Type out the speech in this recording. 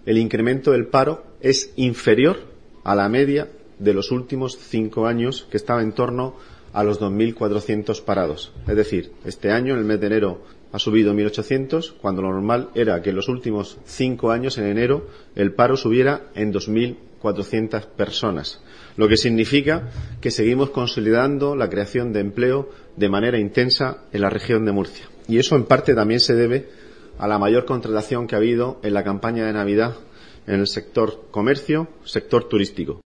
el incremento del paro es inferior a la media de los últimos 5 años, que estaba en torno a los 2.400 parados. Es decir, este año, en el mes de enero, ha subido 1.800, cuando lo normal era que en los últimos 5 años, en enero, el paro subiera en 2.400 personas. Lo que significa que seguimos consolidando la creación de empleo de manera intensa en la región de Murcia. Y eso, en parte, también se debe a la mayor contratación que ha habido en la campaña de Navidad en el sector comercio, sector turístico.